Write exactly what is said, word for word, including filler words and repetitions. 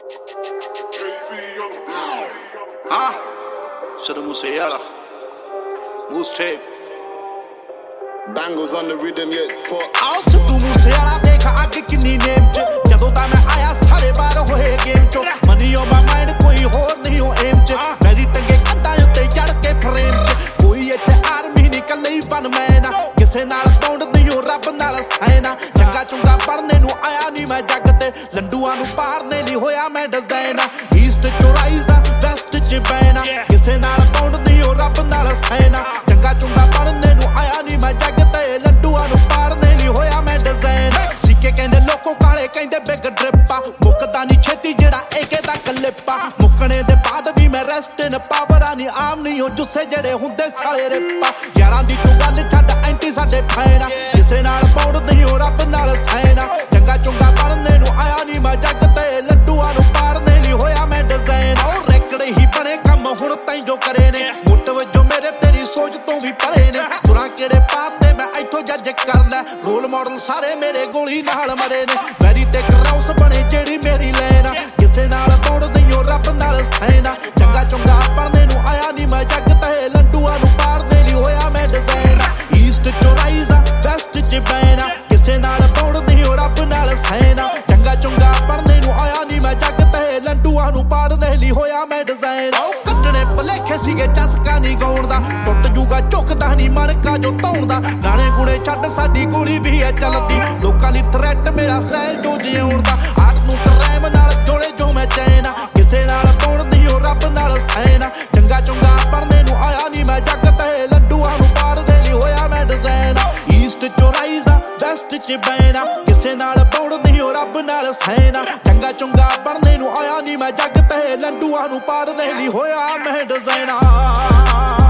Huh? Shoulda Musiala. Moose tape. Bangles on the rhythm, yeah, it's fucked. ਆਓ ਸਿੱਧੂ ਮੂਸੇਵਾਲਾ ਦੇਖ ਅੱਗ ਕਿੰਨੀ ਨੇਮ ਚ ਜਦੋਂ ਤਾਂ ਮੈਂ ਆਇਆ ਸਾਰੇ ਬਾਹਰ ਹੋਏ ਗੇਮ ਚੋਂ ਮਨੀ ਔਨ ਮਾਈ ਮਾਈਂਡ ਕੋਈ ਹੋਰ ਨਹੀਂ ਉਹ ਏਮ ਚ ਮੇਰੀ ਟੰਗੇ ਕੰਧਾਂ ਉੱਤੇ ਚੜ ਕੇ ਫਰੇਮ ਚ ਕੋਈ ਇੱਥੇ ਆਰਮੀ ਨਹੀਂ ਕੱਲੇ ਹੀ ਬਨ ਮੈਂ ਨਾ ਕਿਸੇ ਨਾਲ ਪੌਂਡ ਨਹੀਂ ਉਹ ਰੱਬ ਨਾਲ ਸੈਨਾ ਚੰਗਾ ਚੁੰਗਾ ਪੜਨੇ ਨੂੰ ਆਇਆ ਨਹੀਂ ਮੈਂ ਜੱਗ ਤੇ ਲੰਡੂਆਂ ਨੂੰ ਪਾਰਨੇ ਲਈ ਹੋਇਆ ਮੈਂ ਡਿਜ਼ਾਈਨ ਈਸਟ ਚੋਂ ਰਾਈਜ਼ ਆ ਵੈਸਟ ਚ ਬੈਨਾ ਕਿਸੇ ਨਾਲ ਪੌਂਡ ਨਹੀਂ ਉਹ ਰੱਬ ਨਾਲ ਸੈਨਾ ਚੰਗਾ ਚੁੰਗਾ ਪੜਨੇ ਨੂੰ ਆਇਆ ਨਹੀਂ ਮੈਂ ਜੱਗ ਤੇ ਲੰਡੂਆਂ ਨੂੰ ਪਾਰਨੇ ਲਈ ਹੋਇਆ ਮੈਂ ਡਿਜ਼ਾਈਨ ਸਿੱਕੇ ਕਹਿੰਦੇ ਲੋਕੋ ਕਾਲੇ ਕਹਿੰਦੇ ਬਿਗ ਡ੍ਰਿਪਾ ਮੁੱਕਦਾ ਨਹੀਂ ਛੇਤੀ ਜਿਹੜਾ ਏਕੇ ਦਾ ਕਲਿੱਪਾ ਮੁੱਕਣੇ ਦੇ ਬਾਅਦ ਵੀ ਮੈਂ ਰੈਸਟ ਇਨ ਪਾਵਰਾਂ ਨਹੀਂ ਆਮ ਨਹੀਂ ਹੋ ਜੁੱਸੇ ਜਿਹੜੇ ਹੁੰਦੇ ਸਾਲੇ ਰਿਪਾ ਯਾਰਾਂ ਦੀ ਤੂੰ ਗੱਲ ਛੱਡ ਐਂਟੀ ਸਾਡੇ ਫੈਨਾ ਕਿਸੇ ਨਾਲ ਪੌੜ ਨਹੀਂ ਹੋ ਰੱਬ ਨਾਲ ਸੈਨਾ ਚੰਗਾ ਚੁੰਗਾ ਪੜਨੇ ਨੂੰ ਆਇਆ ਨਹੀਂ ਮੈਂ ਜੱਗ ਤੇ ਲੱਡੂਆਂ ਨੂੰ ਪਾਰਨੇ ਲਈ ਹੋਇਆ ਮੈਂ ਡਿਜ਼ਾਈਨ ਉਹ ਰੈਕੜ ਹੀ ਬਣੇ ਕੰਮ ਹੁਣ ਤਾਈਂ ਜੋ ਕਰੇ ਨੇ ਮੁੱਟ ਵਜੋਂ ਮੇਰੇ ਤੇਰੀ ਸੋਚ ਤੋਂ ਵੀ ਪਰੇ ਨੇ ਤੁਰਾਂ ਕਿਹੜੇ ਪਾਤੇ ਮੈਂ ਇੱਥੋਂ ਜੱਜ ਕਰ ਲੈ ਰੋਲ ਮਾਡਲ ਸਾਰੇ ਮੇਰੇ ਗੋਲੀ ਨਾਲ ਮਰੇ ਨੇ ਵੈਰੀ ਤੇ ਕਰਾਉਸ ਬਣੇ ਜਿਹੜੀ ਮੇਰੀ ਲੈਨ ਕਿਸੇ ਨਾਲ ਪੌੜ ਨਹੀਂ ਹੋ ਰੱਬ ਨਾਲ ਸੈਨਾ ਚੰਗਾ ਚੁੰਗਾ ਪੜਨੇ ਨੂੰ ਆਇਆ ਨਹੀਂ ਮੈਂ ਜੱਗ ਤੇ ਲੱਡੂਆਂ ਨੂੰ ਪਾਰਨੇ ਲਈ ਹੋਇਆ ਮੈਂ ਡਿਜ਼ਾਈਨ ਈਸਟ ਚੋਂ ਰਾਈਜ਼ ਆ ਵੈਸਟ ਚ ਬੈਨਾ ਕਿਸੇ ਨਾਲ ਪੌੜ ਨਹੀਂ ਹੋ ਰੱਬ ਨਾਲ ਸੈਨਾ ਚੰਗਾ ਚੁੰਗਾ ਪੜਨੇ ਨੂੰ ਆਇਆ ਨਹੀਂ ਮੈਂ ਜੱਗ ਤੇ ਲੱਡੂਆਂ ਨੂੰ ਪਾਰਨੇ ਲਈ ਹੋਇਆ ਮੈਂ ਡਿਜ਼ਾਈਨ ਉਹ ਕੱਟਣੇ ਭਲੇਖੇ ਸੀਗੇ ਚਸਕਾ ਨਹੀਂ ਗਾਉਣ ਦਾ ਟੁੱਟ ਜੂਗਾ ਝੁਕਦਾ ਨਹੀਂ ਮਣਕਾ ਜੋ ਧੌਣ ਦਾ ਗਾਣੇ ਗੁਣੇ ਛੱਡ ਸਾਡੀ ਗੋਲੀ ਵੀ ਹੈ ਚੱਲਦੀ ਲੋਕਾਂ ਲਈ ਥ੍ਰੈਟ ਮੇਰਾ ਸਹਿਲ ਜੋ ਜਿਉਣ ਦਾ ਆਟ ਨੂੰ ਕਰੈਮ ਨਾਲ ਜੋੜੇ ਜੋ ਮੈਂ ਚੈਨਾ ਕਿਸੇ ਨਾਲ ਪੌੜ ਨਹੀਂ ਹੋ ਰੱਬ ਨਾਲ ਸੈਨਾ ਚੰਗਾ ਚੁੰਗਾ ਪੜਨੇ ਨੂੰ ਆਇਆ ਨਹੀਂ ਮੈਂ ਜੱਗ ਤੇ ਲੱਡੂਆਂ ਨੂੰ ਪਾਰਦੇ ਲਈ ਹੋਇਆ ਮੈਂ ਡਿਜ਼ਾਈਨ ਈਸਟ ਚੋਂ ਰਾਈਜ਼ ਆ ਵੈਸਟ ਚ ਬੈਨਾ ਕਿਸੇ ਨਾਲ ਪੌੜ ਨਹੀਂ ਹੋ ਰੱਬ ਨਾਲ ਸੈਨਾ ਚੰਗਾ ਚੁੰਗਾ ਪੜਨੇ ਨੂੰ ਆਇਆ ਨਹੀਂ ਮੈਂ ਜੱਗ ਤੇ ਲੱਡੂਆਂ ਨੂੰ ਪਾਰਦੇ ਲਈ ਹੋਇਆ ਮੈਂ ਡਿਜ਼ਾਈਨ